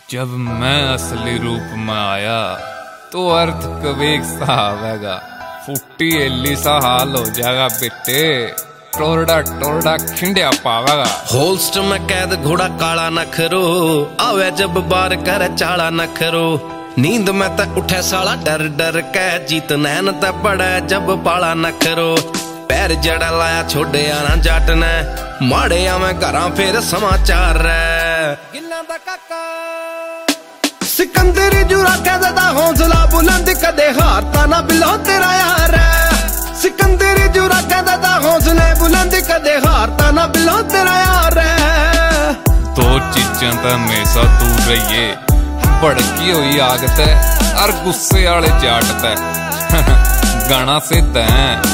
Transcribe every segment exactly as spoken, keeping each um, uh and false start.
जब मैं असली रूप में आया तो अर्थ कवेक सा आवेगा, फुट्टी एली सा हाल हो जाएगा बेटे, टोरडा टोरडा खिंडिया पावेगा। होल्स्ट में कैद घोड़ा काला नखरो, आवे जब बार कर चाला नखरो। नींद में त उठे साला डर डर के, जीत नैन त पड़े जब पाला नखरो। पैर जड़ा लाया छोड़े आना जट ने, माड़े आवे घरां फिर समाचार गिल्लां दा काका। सिकंदरी जुरा कहदा हौसला बुलंद, कदे हारता ना बिलो तेरा यार। सिकंदरी जुरा कहदा हौसले बुलंद, कदे हारता ना बिलो तेरा यार। दो चीजां तां हमेशा दूर रहिए, भड़की हुई आग ते और गुस्से वाले जाट ते। गाना से दैन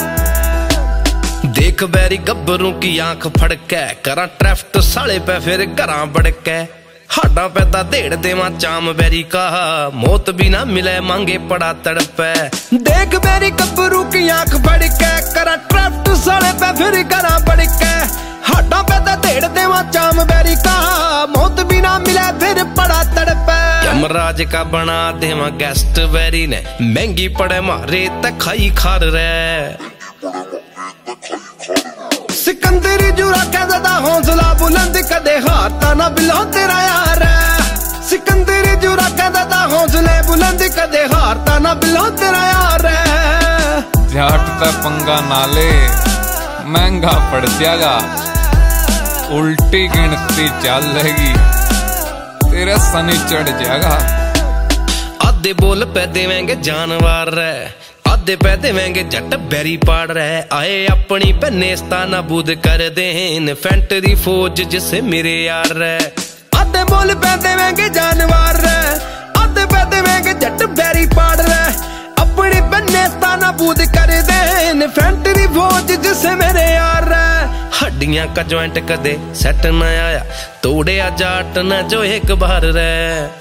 देख बैरी गब्बरू की आंख फड़कै, करा ट्रैफ्ट साले पे फिर घरां बड़कै। हाडा पैदा देड़ देवा चाम बैरी का, मौत भी ना मिले मांगे पड़ा तड़पै। देख बैरी गब्बरू की आंख फड़कै, करा ट्रैफ्ट साले पे फिर घरां बड़कै। हाडा पैदा देड़ देवा चाम बैरी का, मौत भी ना मिले फिर पड़ा तड़पै। यमराज का बना देवा गेस्ट बैरी ने, महंगी पड़े मारे त खाई खार रे। सिकंदरी जुरा कहदा हौसला बुलंद, कदे हारता ना बिलो तेरा यार। सिकंदरी जुरा कहदा हौसले बुलंद, कदे हारता ना बिलो तेरा यार। जाट ता पंगा नाले महंगा पड़ जाएगा, उल्टी गिनती चलेगी तेरे सनी चढ़ जाएगा। आधे बोल पे देवेंगे जानवर, आधे पै देवेंगे जट बैरी पाड़ रहे। आए अपनी बनेस्ता नाबूद कर देन, फैंटरी फौज जिसे मेरे यार। आधे बोल पै देवेंगे जानवर, आधे पै देवेंगे जट बैरी पाड़ रहे। अपनी बनेस्ता नाबूद कर देन, फैंटरी फौज जिसे मेरे यार। हड्डियां का ज्वाइंट कदे सेट न आया, तोड़िया जाट न जो एक बार रे।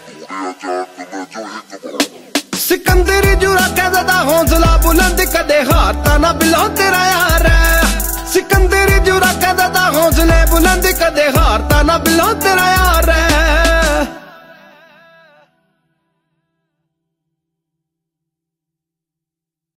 सिकंदरी जुरा कहदा हौसला बुलंद, कदे हारता ना बिलो तेरा यार। सिकंदरी जुरा कहदा हौसले बुलंद, कदे हारता ना बिलो तेरा यार।